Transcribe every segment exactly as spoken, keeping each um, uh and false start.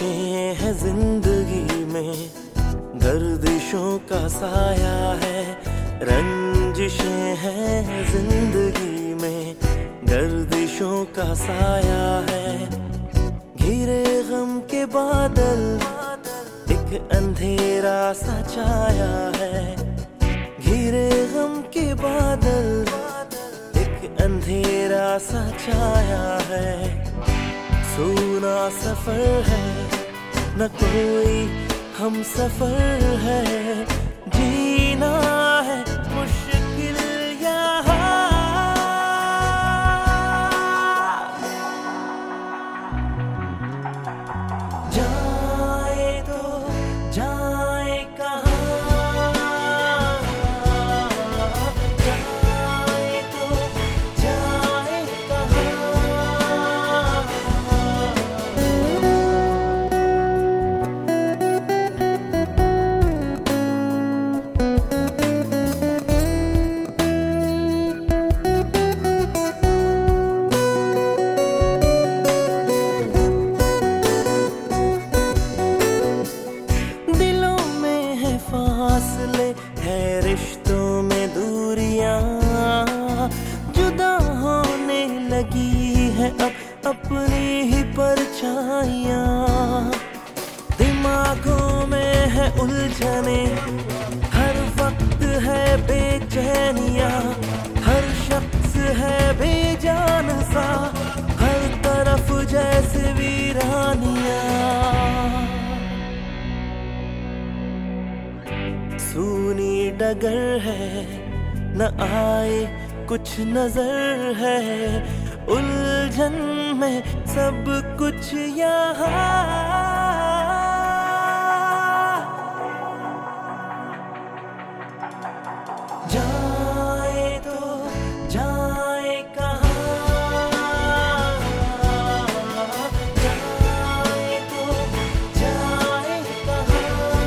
रंजिशें है जिंदगी में, गर्दिशों का साया है। रंजिशें हैं जिंदगी में, गर्दिशों का साया है। घिरे गम के बादल एक अंधेरा सा छाया है। घिरे गम के बादल एक अंधेरा सा छाया है। सूना सफर है, न कोई हम सफर है। जीना है मुश्किल यहाँ, जाए तो जाए कहाँ, जाए तो जाए कहाँ। फासले है रिश्तों में दूरियां, जुदा होने लगी है अब अपनी ही परछाइयां। दिमागों में है उलझने, हर वक्त है बेचैनियां। हर शख्स है बेजान सा, हर तरफ जैसे वीरानियां। सूनी डगर है, न आए कुछ नजर है। उलझन में सब कुछ यहाँ, जाए तो जाए कहाँ, जाए तो जाए कहाँ।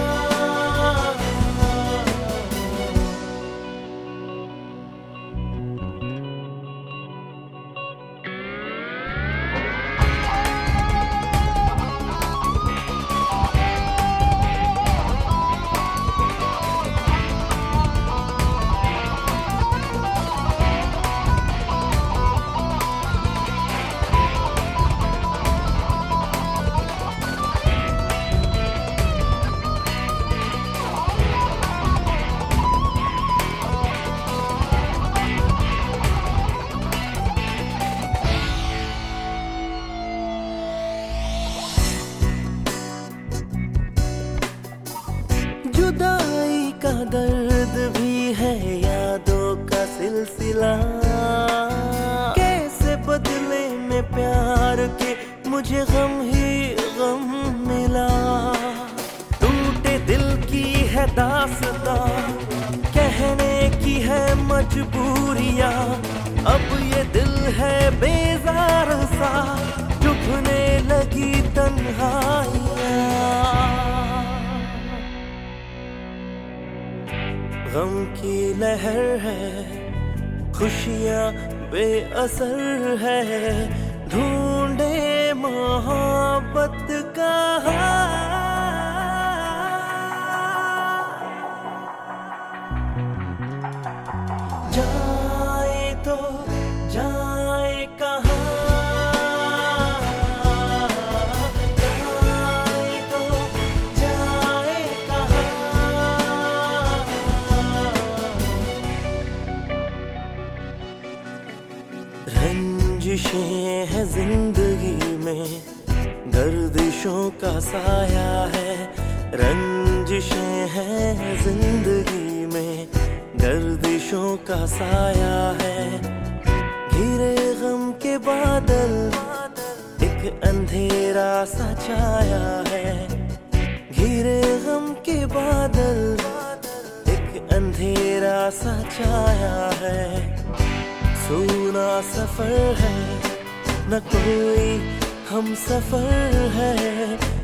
जुदाई का दर्द भी है यादों का सिलसिला। कैसे बदले में प्यार के मुझे गम ही गम मिला। टूटे दिल की है दास्तां, कहने की है मजबूरियां। अब ये दिल है बेजार सा, चुभने लगी तन्हाइयां। गम की लहर है, खुशियाँ बेअसर है। ढूंढे मोहब्बत कहाँ, जाए तो जाए कहाँ, जाए तो जाए कहाँ। रंजिशें है जिंदगी में, गर्दिशों का साया है। रंजिशें हैं जिंदगी में, गर्दिशों का साया है। घिरे गम के बादल एक अंधेरा सा छाया है। घिरे गम के बादल एक अंधेरा सा छाया है। सूना सफर है, न कोई हम सफर है।